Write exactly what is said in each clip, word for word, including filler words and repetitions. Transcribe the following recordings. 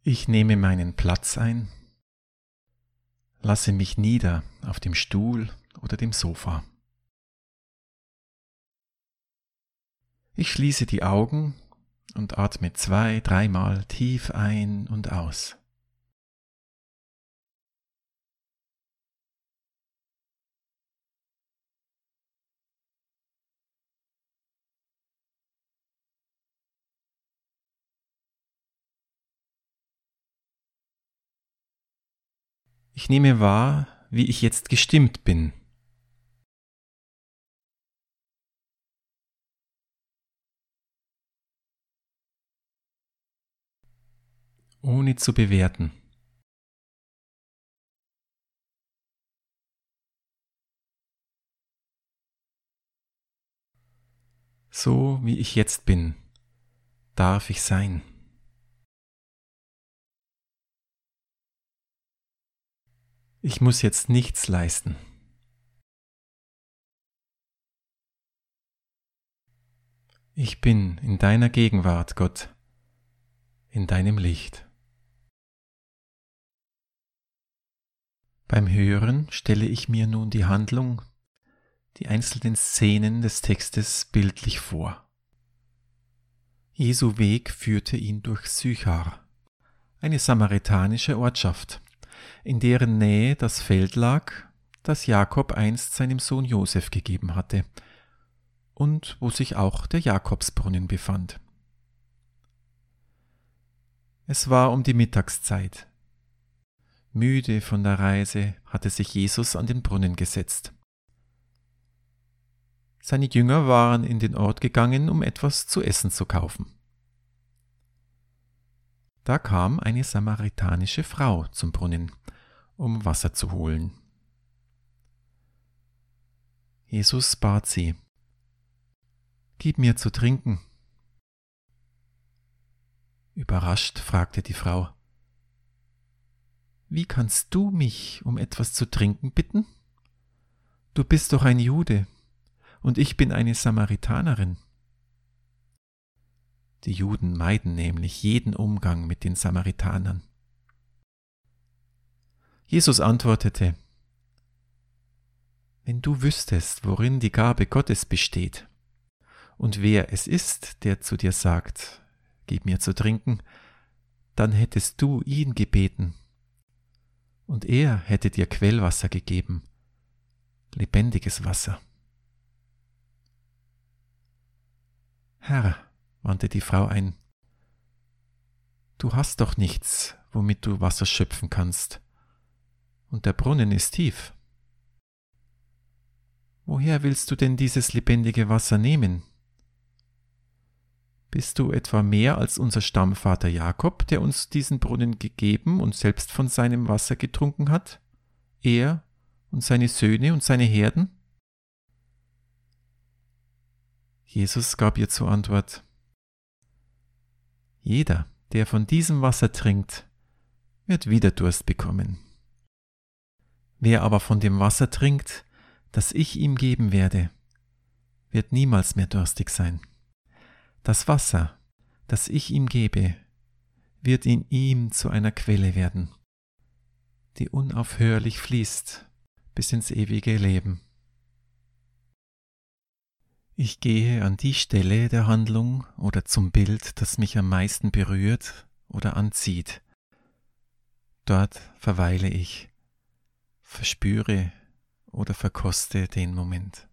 Ich nehme meinen Platz ein, lasse mich nieder auf dem Stuhl oder dem Sofa. Ich schließe die Augen und atme zwei, dreimal tief ein und aus. Ich nehme wahr, wie ich jetzt gestimmt bin. Ohne zu bewerten. So wie ich jetzt bin, darf ich sein. Ich muss jetzt nichts leisten. Ich bin in deiner Gegenwart, Gott, in deinem Licht. Beim Hören stelle ich mir nun die Handlung, die einzelnen Szenen des Textes bildlich vor. Jesu Weg führte ihn durch Sychar, eine samaritanische Ortschaft, in deren Nähe das Feld lag, das Jakob einst seinem Sohn Josef gegeben hatte und wo sich auch der Jakobsbrunnen befand. Es war um die Mittagszeit. Müde von der Reise hatte sich Jesus an den Brunnen gesetzt. Seine Jünger waren in den Ort gegangen, um etwas zu essen zu kaufen. Da kam eine samaritanische Frau zum Brunnen, um Wasser zu holen. Jesus bat sie: »Gib mir zu trinken.« Überrascht fragte die Frau: »Wie kannst du mich um etwas zu trinken bitten? Du bist doch ein Jude, und ich bin eine Samaritanerin.« Die Juden meiden nämlich jeden Umgang mit den Samaritanern. Jesus antwortete: »Wenn du wüsstest, worin die Gabe Gottes besteht und wer es ist, der zu dir sagt, gib mir zu trinken, dann hättest du ihn gebeten, und er hätte dir Quellwasser gegeben, lebendiges Wasser.« »Herr«, wandte die Frau ein, »du hast doch nichts, womit du Wasser schöpfen kannst, und der Brunnen ist tief. Woher willst du denn dieses lebendige Wasser nehmen? Bist du etwa mehr als unser Stammvater Jakob, der uns diesen Brunnen gegeben und selbst von seinem Wasser getrunken hat, er und seine Söhne und seine Herden?« Jesus gab ihr zur Antwort: »Jeder, der von diesem Wasser trinkt, wird wieder Durst bekommen. Wer aber von dem Wasser trinkt, das ich ihm geben werde, wird niemals mehr durstig sein. Das Wasser, das ich ihm gebe, wird in ihm zu einer Quelle werden, die unaufhörlich fließt bis ins ewige Leben.« Ich gehe an die Stelle der Handlung oder zum Bild, das mich am meisten berührt oder anzieht. Dort verweile ich, verspüre oder verkoste den Moment.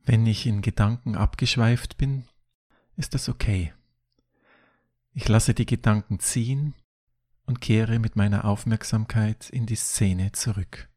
Wenn ich in Gedanken abgeschweift bin, ist das okay. Ich lasse die Gedanken ziehen und kehre mit meiner Aufmerksamkeit in die Szene zurück.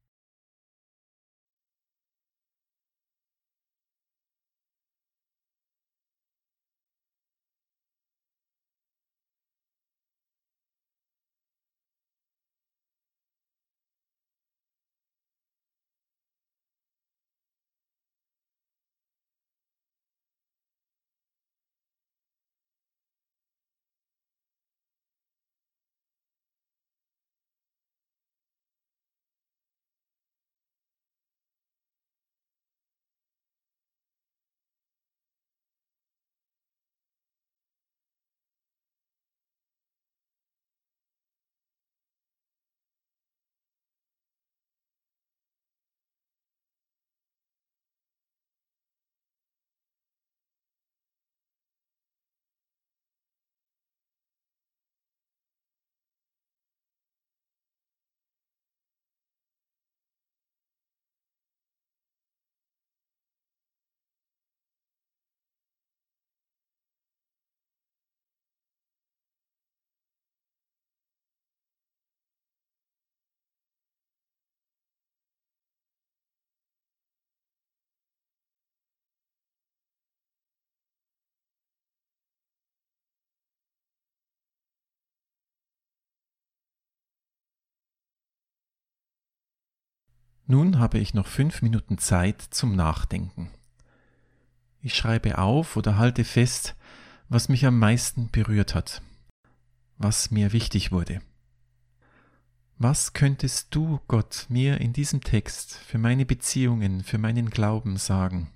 Nun habe ich noch fünf Minuten Zeit zum Nachdenken. Ich schreibe auf oder halte fest, was mich am meisten berührt hat, was mir wichtig wurde. Was könntest du, Gott, mir in diesem Text für meine Beziehungen, für meinen Glauben sagen?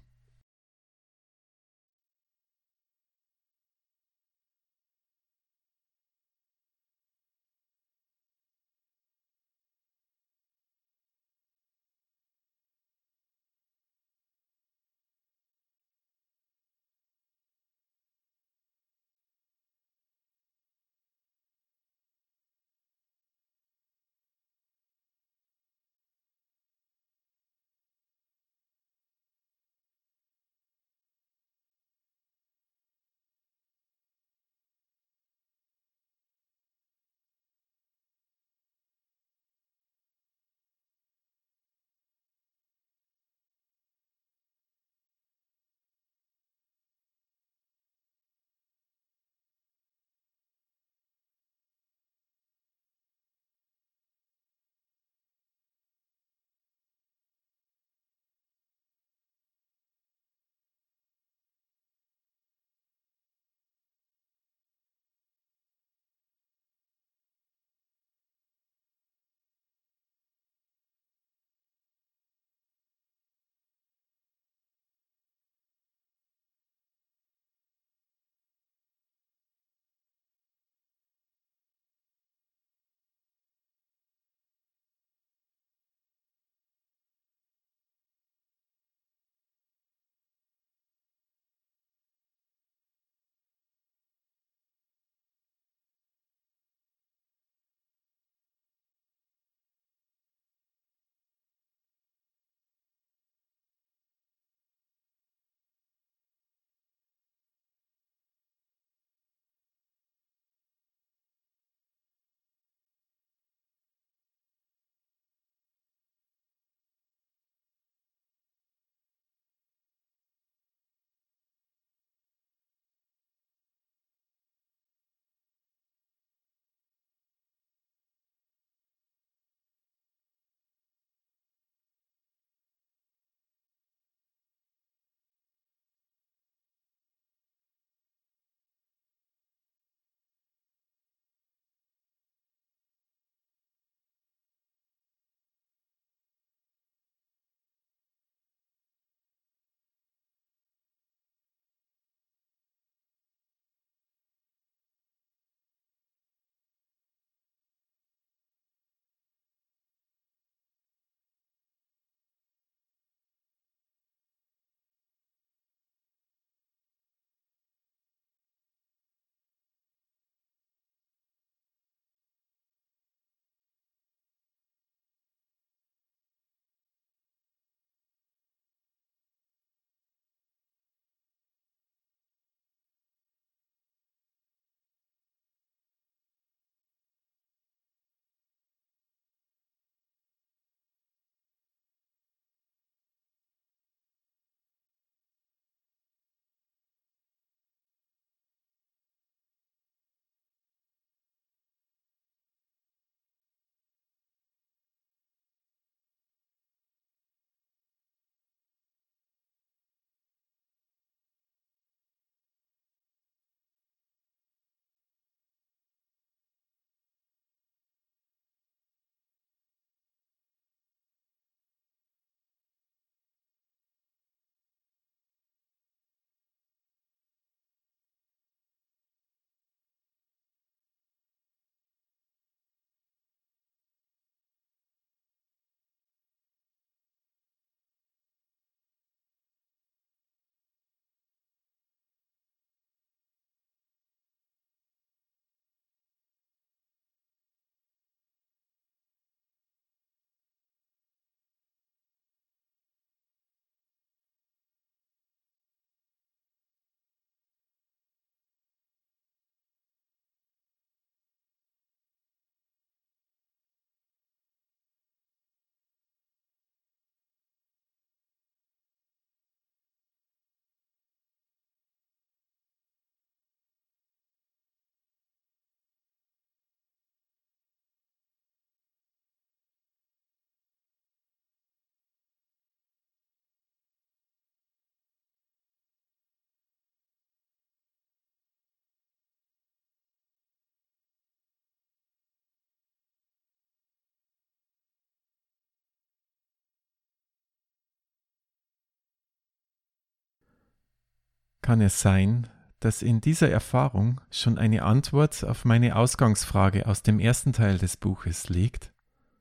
kann es sein, dass in dieser Erfahrung schon eine Antwort auf meine Ausgangsfrage aus dem ersten Teil des Buches liegt?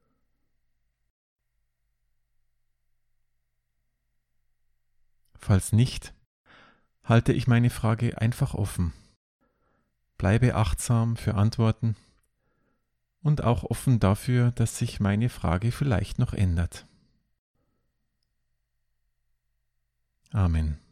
Falls nicht, halte ich meine Frage einfach offen. Bleibe achtsam für Antworten und auch offen dafür, dass sich meine Frage vielleicht noch ändert. Amen.